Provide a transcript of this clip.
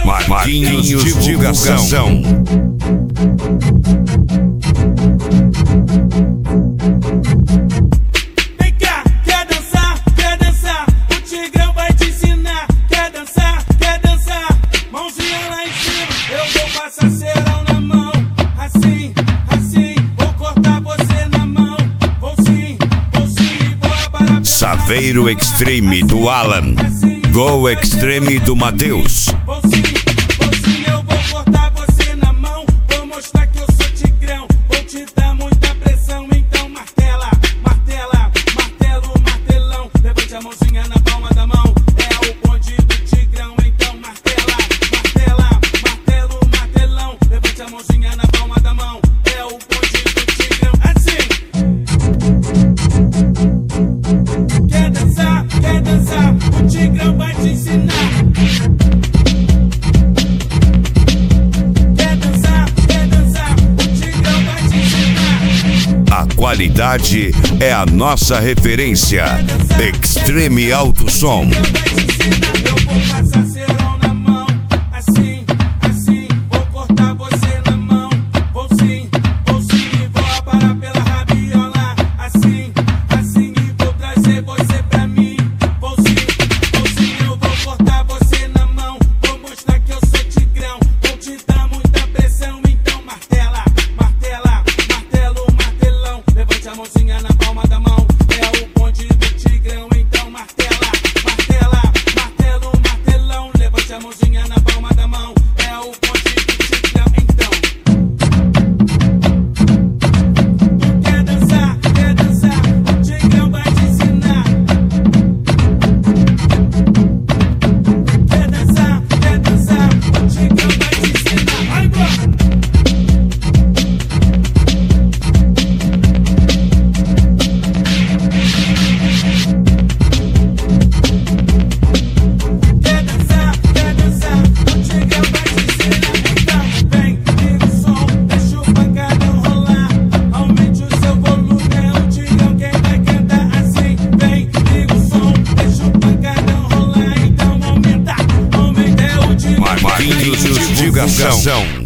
Marquinhos Divulgação. Vem cá, quer dançar? Quer dançar? O Tigrão vai te ensinar. Quer dançar? Quer dançar? Mãozinha lá em cima, eu vou passar cerão na mão. Assim, assim, vou cortar você na mão. Vou sim, vou aparar. Saveiro Extreme do Alan. Go Extreme do Matheus. Vou sim, eu vou cortar você na mão. Vou mostrar que eu sou Tigrão. Vou te dar muita pressão, então martela, martela, martelo, martelão. Levante a mãozinha na palma da mão. É o bonde do Tigrão, então martela, martela, martelo, martelão. Levante a mãozinha na palma da mão. É o bonde do Tigrão, assim. Quer dançar? Quer dançar? O Tigrão vai te ensinar. A qualidade é a nossa referência. Extreme Alto Som. Eu vou passar cerol na mão. Assim, assim, vou cortar você na mão. Vou sim, vou aparar pela rabiola. Assim, assim, e vou trazer você pra mim. Vou sim, eu vou cortar você na mão. Vou mostrar que eu sou Tigrão. Vou te dar muita pressão, então martela, martela, martelo, martelão. Levante a mãozinha na palma da mão. É o bonde do Tigrão, então martela, martela, martelo, martelão. Levante a mãozinha na palma da mão. É o bonde do Tigrão, então. Quer dançar? Quer dançar? O Tigrão vai te ensinar. Quer dançar? Quer dançar? O Tigrão vai te ensinar. Vai, bro! Quer dançar? Quer dançar? O Tigrão vai te ensinar. Então vem, liga o som, deixa o pancadão rolar. Aumente o seu volume, é o Tigrão quem vai cantar assim. Vem, liga o som, deixa o pancadão rolar. Então aumenta, é o Tigrão. Marquinhos Divulgação.